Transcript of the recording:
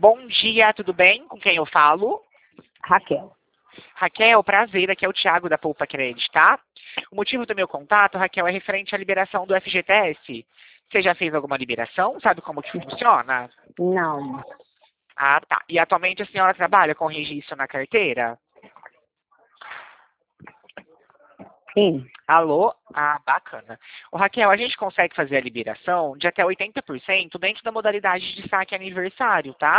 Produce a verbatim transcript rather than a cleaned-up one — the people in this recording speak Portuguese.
Bom dia, tudo bem? Com quem eu falo? Raquel. Raquel, prazer, aqui é o Thiago da Poupa Credit, tá? O motivo do meu contato, Raquel, é referente à liberação do F G T S. Você já fez alguma liberação? Sabe como que funciona? Não. Ah, tá. E atualmente a senhora trabalha com registro na carteira? Sim. Alô? Ah, bacana. Ô, Raquel, a gente consegue fazer a liberação de até oitenta por cento dentro da modalidade de saque aniversário, tá?